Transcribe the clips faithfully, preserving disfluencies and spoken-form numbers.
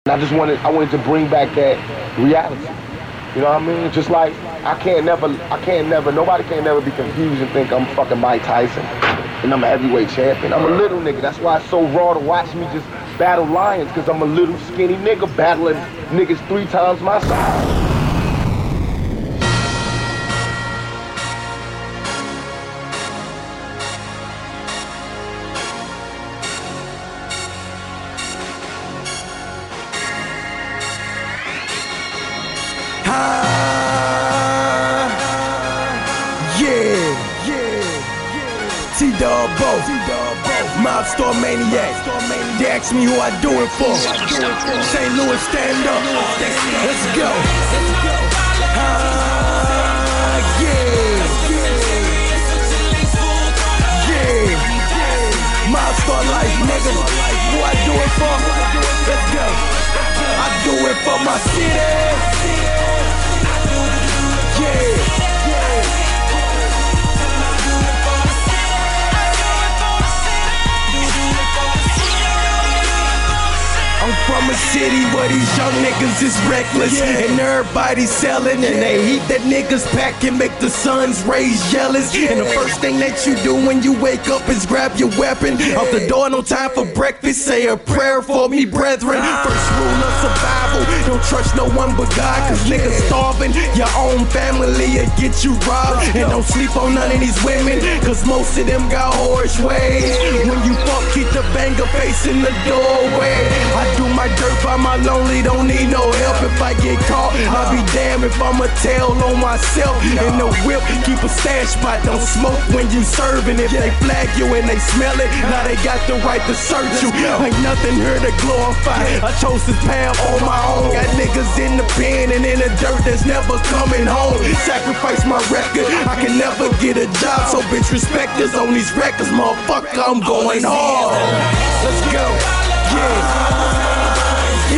I just wanted, I wanted to bring back that reality. You know what I mean? Just like I can't never, I can't never, nobody can never be confused and think I'm fucking Mike Tyson and I'm a heavyweight champion. I'm a little nigga. That's why it's so raw to watch me just battle lions, because I'm a little skinny nigga battling niggas three times my size. T-Dub-Bo, Mobstar Maniac. They ask me who I do it for. Saint Louis, stand up. Let's go. Ah, yeah. Yeah. Mobstar life, nigga. Who I do it for? Let's go. I do it for my city. Yeah. I'm from a city where these young niggas is reckless, yeah. And everybody selling, and yeah. They heat that niggas pack and make the sun's rays jealous, yeah. And the first thing that you do when you wake up is grab your weapon, yeah. Out the door, no time for breakfast, say a prayer for me, brethren. First rule of survival, don't trust no one but God, cause yeah. Niggas starving, your own family will get you robbed. And don't sleep on none of these women, cause most of them got horse ways. When you fuck, keep the banger facing the doorway. I do my dirt by my lonely, don't need no help. If I get caught, I'll be damned if I'ma tell on myself. In the whip, keep a stash spot, don't smoke when you serving. If they flag you and they smell it, now they got the right to search you. Ain't nothing here to glorify, I chose this path on my own. Got niggas in the pen and in the dirt that's never coming home. Sacrifice my record, I can never get a job. So bitch, respect us on these records, motherfucker, I'm going hard. Let's go, yeah. Yeah.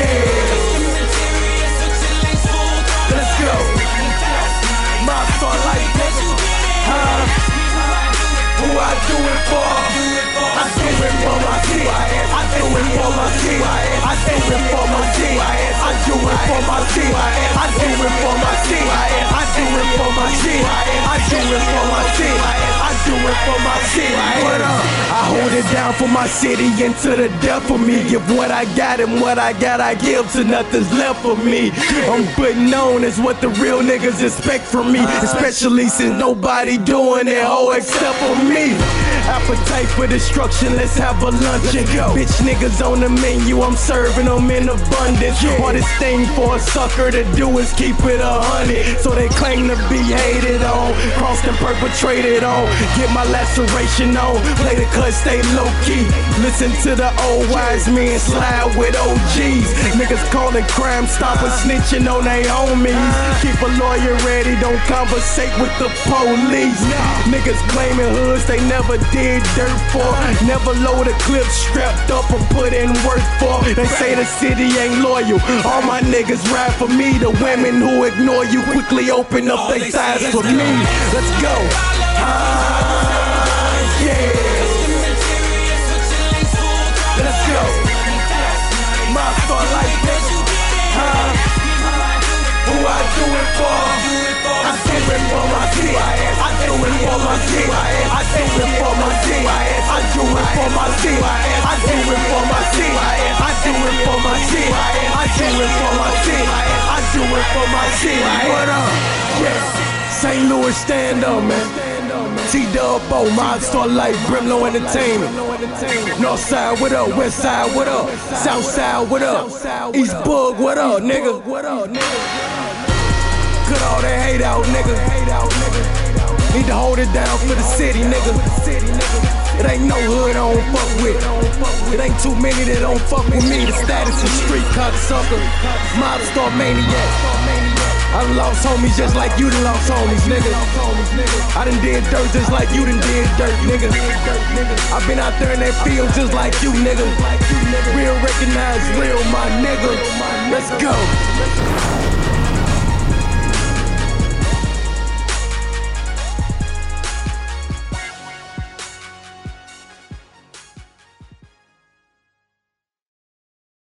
Let's go. Mobstar life, nigga. Huh? Who I do it for? I do it for my city. I do it for my city. I do it for my city. I do it for my city. I do it for my city. I do it for my city. I do it for my city. I do it for my city. What up? I hold it down for my city and to the death for me. Give what I got and what I got I give to nothing's left for me. I'm putting on is what the real niggas expect from me, especially since nobody doing it, oh, except for me. Appetite for destruction, let's have a luncheon. Bitch niggas on the menu, I'm serving them in abundance. Hardest thing for a sucker to do is keep it a hundred. So they claim to be hated on, crossed and perpetrated on. Get my laceration on, play the cut, stay low key. Listen to the old wise men, slide with O Gs. Niggas calling crime, stopping, snitching on they homies. Keep a lawyer ready, don't conversate with the police. Niggas claiming hoods they never did dirt for. Never load a clip strapped up or put in work for. They say the city ain't loyal, all my niggas ride for me. The women who ignore you quickly open up their thighs for me. Let's go. Ah, yeah. Let's go. Mobstar life, nigga. Huh? Who I do it for? I do it for my city. I do it for my city. I do it for my city. I do it for my city. I do it for my city. I do it for my city. I do it for my city. I do it for my city. What up? Yeah. Saint Louis, stand up, man. T-Dub-Bo, Mobstar Life, Brimlow Entertainment. North side, what up? West side, what up? South side, what up? East Bug, what up, nigga? Cut all that hate out, nigga. Need to hold it down for the city, nigga. It ain't no hood I don't fuck with. It ain't too many that don't fuck with me. The status is street cocksucker, Mobstar Maniac. I done lost homies just like you done lost homies, nigga. I done did dirt just like you done did dirt, nigga. I been out there in that field just like you, nigga. Real recognize real, my nigga. Let's go.